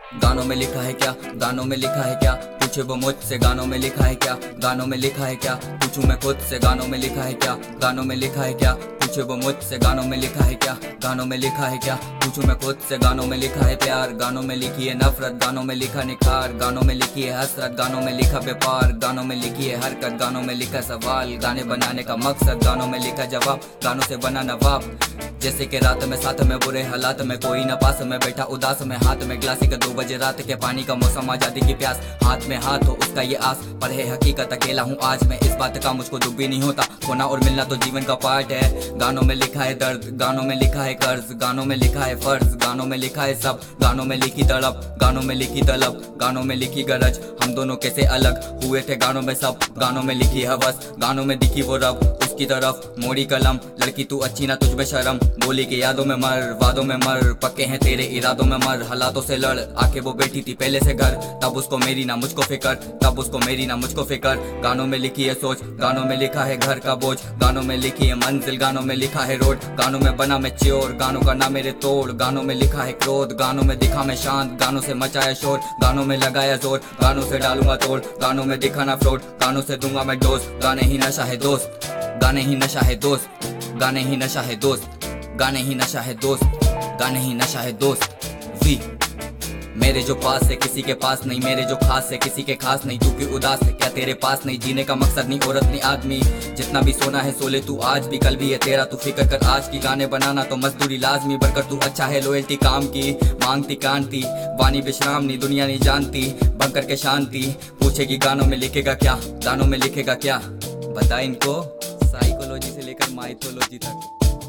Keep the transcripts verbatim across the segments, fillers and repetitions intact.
गानों में लिखा है क्या, गानों में लिखा है क्या, पूछे वो मुझसे गानों में लिखा है क्या, गानों में लिखा है क्या, पूछूं मैं खुद से गानों में लिखा है क्या, गानों में लिखा है क्या, पूछे वो मुझसे गानों में लिखा है क्या, गानों में लिखा है क्या, पूछूं मैं खुद से गानों में लिखा है प्यार, गानों में लिखी है नफरत, गानों में लिखा निखार, गानों में लिखी है हसरत, गानों में लिखा व्यापार, गानों में लिखी है हरकत, गानों में लिखा सवाल, गाने बनाने का मकसद, गानों में लिखा जवाब, गानों से बना नवाब। जैसे कि रात में साथ में बुरे हालात में कोई न पास में बैठा उदास में, हाथ में ग्लासी का दो बजे रात के पानी का मौसम, आजादी की प्यास, हाथ में हाथ हो उसका ये आस, पर है हकीकत अकेला हूँ आज मैं, इस बात का मुझको दुख भी नहीं होता, खोना और मिलना तो जीवन का पार्ट है। गानों में लिखा है दर्द, गानों में लिखा है कर्ज, गानों में लिखा है फर्ज, गानों में लिखा है सब, गानों में लिखी तड़प, गानों में लिखी तलब, गानों में लिखी गरज, हम दोनों कैसे अलग हुए थे गानों में सब, गानों में लिखी हवस, गानों में दिखी वो रब उसकी तरफ मोड़ी कलम, लड़की तू अच्छी ना तुझ में शर्म, बोली के यादों में मर, वादों में मर, पक्के हैं तेरे इरादों में मर, हालातों से लड़, आके वो बैठी थी पहले से घर, तब उसको मेरी ना मुझको फिकर, तब उसको मेरी ना मुझको फिकर, गानों में लिखी है सोच, गानों में लिखा है घर का बोझ, गानों में लिखी है मंजिल, गानों में लिखा है रोड, गानों में बना मैं चोर, गानों का ना मेरे तोड़, गानों में लिखा है क्रोध, गानों में दिखा मैं शांत, गानों से मचाया शोर, गानों में लगाया जोर, गानों से डालूंगा तोड़, गानों में दिखा ना फ्रॉड, गानों से दूंगा मैं डोज, गाने ही नशा है दोस्त, गाने ही नशा है दोस्त, गाने ही नशा है दोस्त, गाने ही नशा है दोस्त, गाने ही नशा है दोस्त। वी मेरे जो पास है किसी के पास नहीं, मेरे जो खास है किसी के खास नहीं, तू क्यों उदास है क्या तेरे पास नहीं, जीने का मकसद नहीं औरत नहीं आदमी, जितना भी सोना है सोले तू आज भी, कल भी है तेरा तू फिक्र कर आज की, गाने बनाना तो मजदूरी लाजमी, बढ़कर तू अच्छा है लोयल्टी काम की, मांगती कांति वानी विश्राम नहीं, दुनिया नहीं जानती बनकर के शांति, पूछेगी गानों में लिखेगा क्या, गानों में लिखेगा क्या, बता इनको साइकोलॉजी से लेकर माइथोलॉजी तक।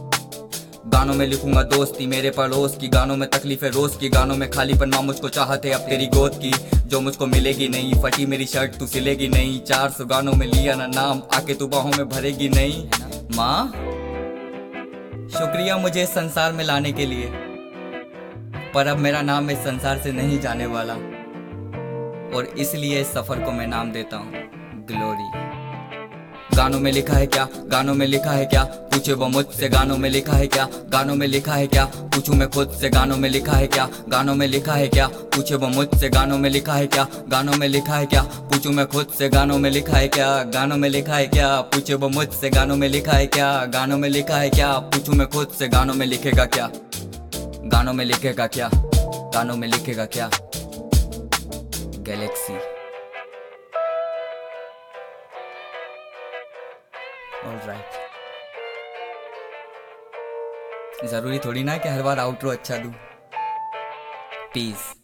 गानों में लिखूंगा दोस्ती मेरे पड़ोस की, गानों में तकलीफें रोज की, गानों में खालीपन माँ मुझको चाहते अब तेरी गोद की, जो मुझको मिलेगी नहीं, फटी मेरी शर्ट तू सिलेगी नहीं, चार सौ गानों में लिया ना नाम, आके तू बाहों में भरेगी नहीं। माँ शुक्रिया मुझे इस संसार में लाने के लिए, पर अब मेरा नाम इस संसार से नहीं जाने वाला, और इसलिए इस सफर को मैं नाम देता हूँ ग्लोरी। गानों में लिखा है क्या, गानों में लिखा है क्या, पूछे वो मुझसे गानों में लिखा है क्या, गानों में लिखा है क्या, पूछूं मैं खुद से गानों में लिखा है क्या, गानों में लिखा है क्या, पूछे वो मुझसे गानों में लिखा है क्या, गानों में लिखा है क्या, पूछूं मैं खुद से गानों में लिखा है क्या, गानों में लिखा है क्या, पूछे वो मुझसे गानों में लिखा है क्या, गानों में लिखा है क्या, पूछूं मैं खुद से गानों में लिखेगा क्या, गानों में लिखेगा क्या, गानों में लिखेगा क्या। गैलेक्सी। ऑलराइट, जरूरी थोड़ी ना कि हर बार आउटरो अच्छा दूं। पीस।